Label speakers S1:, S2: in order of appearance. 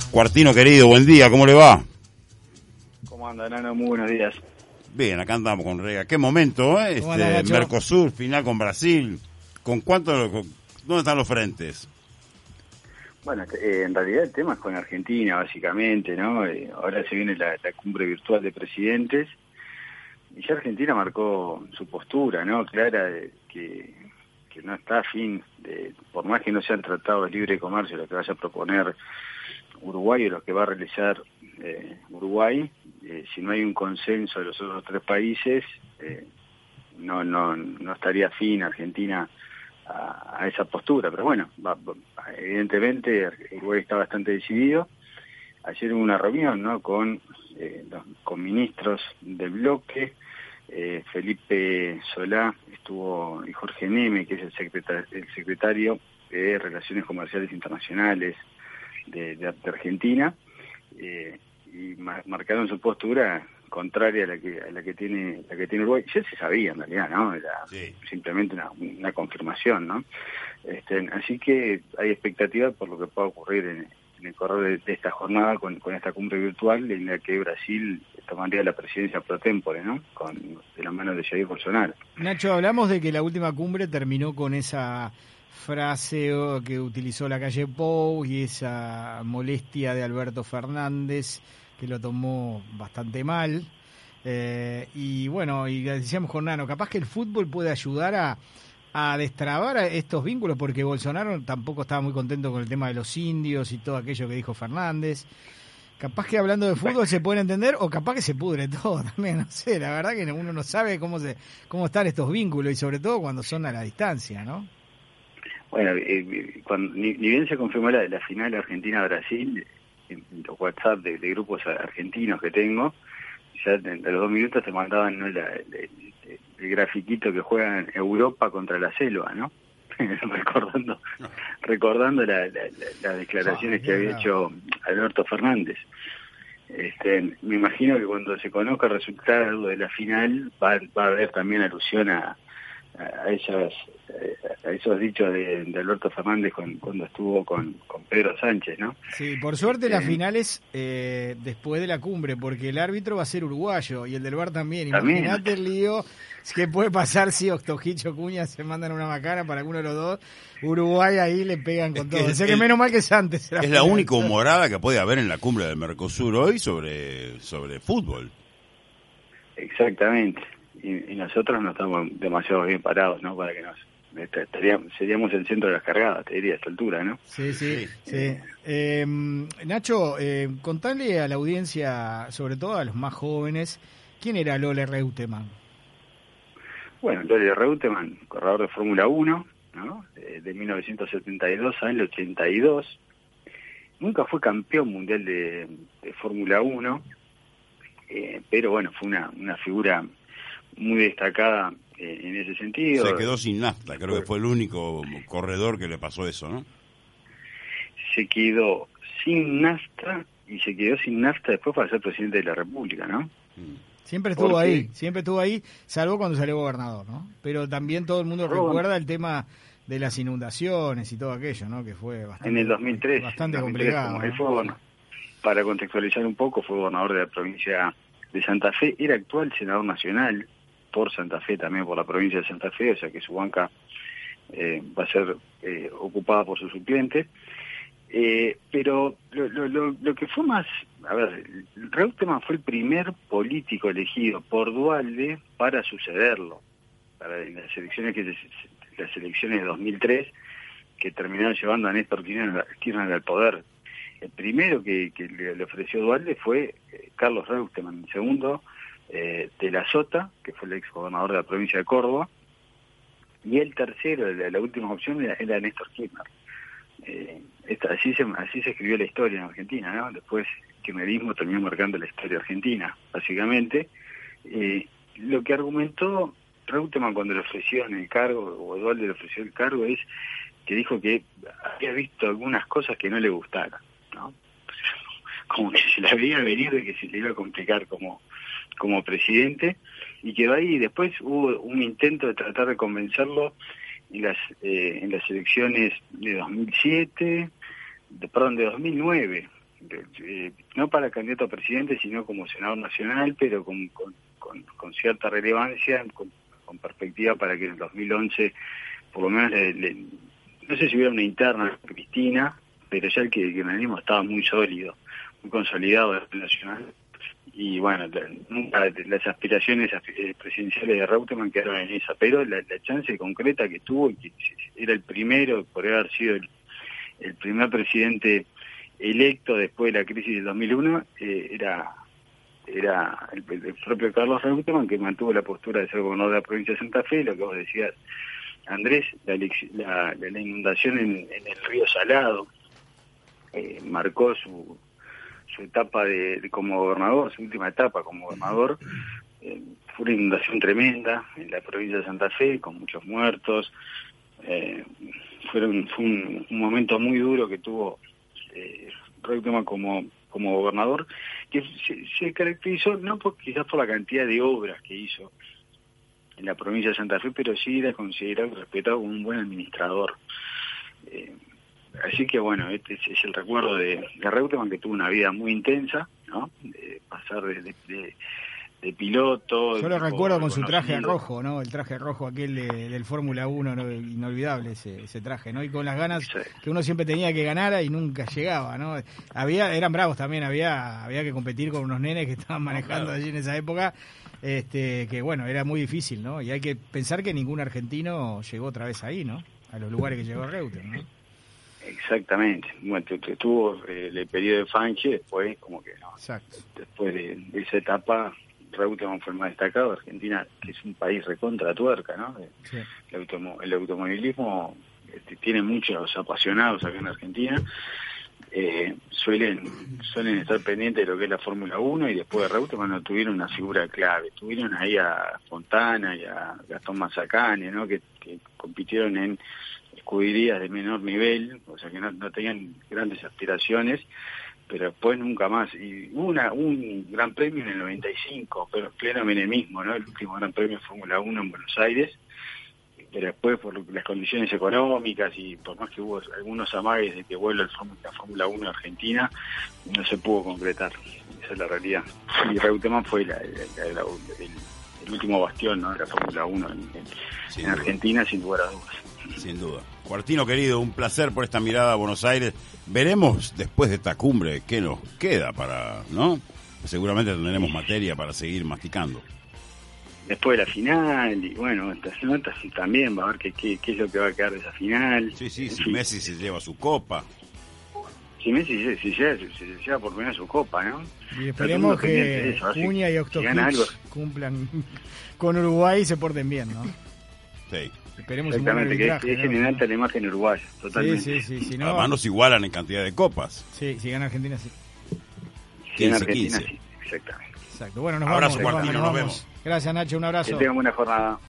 S1: Cuartino querido, buen día, ¿cómo le va?
S2: ¿Cómo anda, Nano? Muy buenos días.
S1: Bien, acá andamos con Rega. Qué momento, ¿eh? Mercosur, final con Brasil. ¿Dónde están los frentes?
S2: Bueno, en realidad el tema es con Argentina, básicamente, ¿no? Ahora se viene la cumbre virtual de presidentes y ya Argentina marcó su postura, ¿no? Clara, de que no está afín, por más que no sean tratados de libre comercio lo que vaya a proponer Uruguay o lo que va a realizar Uruguay, si no hay un consenso de los otros tres países, no estaría afín Argentina a esa postura. Pero bueno, evidentemente Uruguay está bastante decidido. Ayer hubo una reunión, ¿no?, con ministros del bloque. Felipe Solá estuvo, y Jorge Neme, que es el secretario de Relaciones Comerciales Internacionales de Argentina, y marcaron su postura contraria a la que tiene Uruguay. Ya se sabía en realidad, ¿no? Era simplemente una confirmación, ¿no? Así que hay expectativa por lo que pueda ocurrir en el correr de esta jornada con esta cumbre virtual en la que Brasil tomaría la presidencia pro tempore, ¿no? De la mano de Jair Bolsonaro.
S3: Nacho, hablamos de que la última cumbre terminó con esa frase que utilizó la calle Pou y esa molestia de Alberto Fernández, que lo tomó bastante mal. Y bueno, y decíamos con Nano, capaz que el fútbol puede ayudar a destrabar estos vínculos, porque Bolsonaro tampoco estaba muy contento con el tema de los indios y todo aquello que dijo Fernández. Capaz que hablando de fútbol se puede entender, o capaz que se pudre todo también, no sé, la verdad que uno no sabe cómo están estos vínculos, y sobre todo cuando son a la distancia, ¿no?
S2: Bueno, ni bien se confirmó la final Argentina-Brasil, en los WhatsApp de grupos argentinos que tengo, ya a los 2 minutos te mandaban, ¿no?, el grafiquito que juegan Europa contra la selva, ¿no? recordando las declaraciones que había hecho Alberto Fernández. Me imagino que cuando se conozca el resultado de la final va a haber también alusión a esos dichos de Alberto Fernández cuando estuvo con Pedro Sánchez, ¿no?
S3: Sí, por suerte las finales después de la cumbre, porque el árbitro va a ser uruguayo y el del VAR también. Imagínate el lío que puede pasar si Octojicho Cuña se mandan una macana para alguno de los dos. Uruguay ahí le pegan con todo. O sea que menos mal que es antes.
S1: Es la única humorada que puede haber en la cumbre del Mercosur hoy sobre fútbol.
S2: Exactamente. Y nosotros no estamos demasiado bien parados, ¿no? Para que seríamos el centro de las cargadas, te diría, a esta altura, ¿no?
S3: Sí. Nacho, contale a la audiencia, sobre todo a los más jóvenes, ¿quién era Lole Reutemann?
S2: Bueno, Lole Reutemann, corredor de Fórmula 1, ¿no? De 1972 al 82. Nunca fue campeón mundial de Fórmula 1, pero bueno, fue una figura muy destacada en ese sentido.
S1: Se quedó sin nafta, creo que fue el único corredor que le pasó eso, ¿no?
S2: Se quedó sin nafta, y se quedó sin nafta después para ser presidente de la República, ¿no?
S3: Siempre estuvo ahí, salvo cuando salió gobernador, ¿no? Pero también todo el mundo recuerda el tema de las inundaciones y todo aquello, ¿no? Que fue bastante,
S2: en el 2003,
S3: bastante complicado.
S2: Como él fue, para contextualizar un poco, fue gobernador de la provincia de Santa Fe, era actual senador nacional por Santa Fe, también por la provincia de Santa Fe, o sea que su banca va a ser ocupada por su suplente. Pero lo que fue más, Reutemann fue el primer político elegido por Duhalde para sucederlo, para las elecciones de 2003, que terminaron llevando a Néstor Kirchner al poder. El primero que le ofreció Duhalde fue Carlos Reutemann. El segundo, de la Sota, que fue el ex gobernador de la provincia de Córdoba. Y el tercero, la última opción, era Néstor Kirchner. Así se escribió la historia en Argentina, ¿no? Después el kirchnerismo terminó marcando la historia argentina, básicamente. Lo que argumentó Reutemann cuando le ofrecieron el cargo, o Duhalde le ofreció el cargo, es que dijo que había visto algunas cosas que no le gustaron, ¿no? Como que se la veía venir de que se le iba a complicar como presidente, y quedó ahí. Y después hubo un intento de tratar de convencerlo en las elecciones de 2007, de 2009, no para candidato a presidente, sino como senador nacional, pero con cierta relevancia, con perspectiva para que en el 2011, por lo menos, no sé si hubiera una interna Cristina, pero ya el kirchnerismo estaba muy sólido, muy consolidado a nivel nacional. Y bueno, nunca las aspiraciones presidenciales de Reutemann quedaron en esa, pero la chance concreta que tuvo, y que era el primero, podría haber sido el primer presidente electo después de la crisis del 2001, era el propio Carlos Reutemann, que mantuvo la postura de ser gobernador de la provincia de Santa Fe. Lo que vos decías, Andrés, la inundación en el río Salado marcó su etapa como gobernador, su última etapa como gobernador. Fue una inundación tremenda en la provincia de Santa Fe, con muchos muertos. Fue un momento muy duro que tuvo Reutemann como gobernador, que se caracterizó no quizás por la cantidad de obras que hizo en la provincia de Santa Fe, pero sí era considerado y respetado como un buen administrador. Así que bueno, este es el recuerdo de Reutemann, que tuvo una vida muy intensa, ¿no? De pasar de piloto.
S3: Yo lo recuerdo con su traje rojo, ¿no? El traje rojo aquel del Fórmula 1, ¿no? Inolvidable ese traje, ¿no? Y con las ganas que uno siempre tenía que ganar y nunca llegaba, ¿no? Eran bravos también, había que competir con unos nenes que estaban manejando allí en esa época, que bueno, era muy difícil, ¿no? Y hay que pensar que ningún argentino llegó otra vez ahí, ¿no? A los lugares que llegó Reutemann, ¿no?
S2: Exactamente. Bueno, tuvo el periodo de Fanche, después como que no.
S3: Exacto.
S2: Después de esa etapa, Reutemann fue el más destacado. Argentina, que es un país recontra tuerca, ¿no?
S3: Sí.
S2: El automovilismo tiene muchos apasionados acá en Argentina. Suelen estar pendientes de lo que es la Fórmula 1, y después de Reutemann no tuvieron una figura clave. Tuvieron ahí a Fontana y a Gastón Mazacane, ¿no? Que compitieron en escuderías de menor nivel, o sea que no tenían grandes aspiraciones, pero después nunca más. Y hubo un gran premio en el 95, pero pleno menemismo, ¿no? El último gran premio de Fórmula 1 en Buenos Aires, pero después por las condiciones económicas y por más que hubo algunos amagues de que vuelva la Fórmula 1 a Argentina, no se pudo concretar. Esa es la realidad. Y Reutemann fue el último bastión, ¿no? De la Fórmula 1 en Argentina, sin lugar a dudas.
S1: Sin duda. Cuartino querido, un placer por esta mirada a Buenos Aires. Veremos después de esta cumbre qué nos queda ¿no? Seguramente tendremos materia para seguir masticando.
S2: Después de la final, y bueno, estas notas también va a ver qué es lo que va a quedar de esa final.
S1: Sí, si Messi se lleva su copa.
S2: Si Messi se lleva por primera su copa, ¿no?
S3: Y esperemos que Cunha y Octopus cumplan con Uruguay y se porten bien, ¿no?
S1: Sí.
S2: Esperemos. Exactamente, que dejen en alta la imagen uruguaya, totalmente.
S3: Sí, si no,
S1: además nos igualan en cantidad de copas.
S3: Sí, si gana Argentina, sí.
S2: 15-15. Sí, exactamente.
S3: Exacto. Bueno,
S1: abrazo, Cuartino, nos vemos.
S3: Gracias, Nacho, un abrazo.
S2: Que tengan buena jornada.